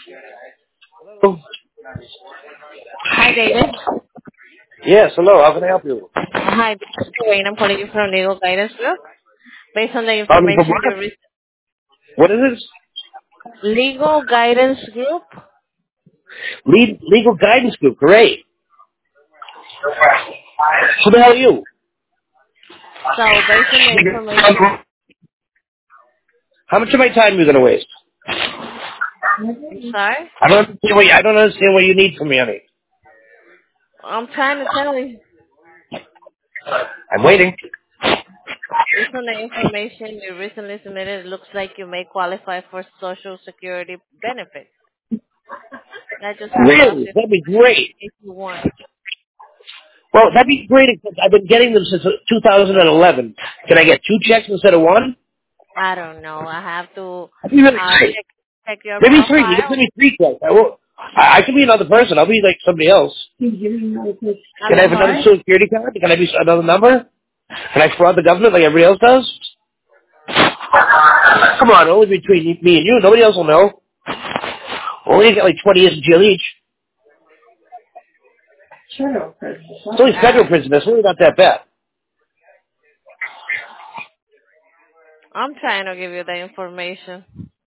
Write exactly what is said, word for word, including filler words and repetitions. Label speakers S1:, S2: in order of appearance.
S1: Hello?
S2: Hi, David.
S1: Yes, hello. How can I help you?
S2: Hi, this is Wayne. I'm calling you from Legal Guidance Group. Based on the
S1: Um, from
S2: information
S1: what?
S2: you received.
S1: What is this?
S2: Legal Guidance Group?
S1: Lead, legal guidance group. Great. Who the hell are you?
S2: So, based on the information,
S1: How much of my time are you going to waste?
S2: I'm sorry?
S1: I don't understand what you, I don't understand what you need from me, honey.
S2: I'm trying to tell you.
S1: I'm waiting.
S2: Based on the information you recently submitted, it looks like you may qualify for Social Security benefits. I just have to ask
S1: Really?
S2: you
S1: That'd be great.
S2: if you want.
S1: Well, that'd be great because I've been getting them since two thousand eleven. Can I get two checks instead of one?
S2: I don't know. I have to
S1: That'd be really
S2: uh,
S1: great.
S2: check check your
S1: Maybe three. You can
S2: profile.
S1: send me three checks. I will. I, I can be another person. I'll be like somebody else.
S2: I'm
S1: Can I have another
S2: sorry?
S1: social security card? Can I be another number? Can I fraud the government like everybody else does? Come on, only between me and you. Nobody else will know. Only get like twenty years in jail each. It's only federal
S2: Uh,
S1: prison. That's really not that bad.
S2: I'm trying to give you the information.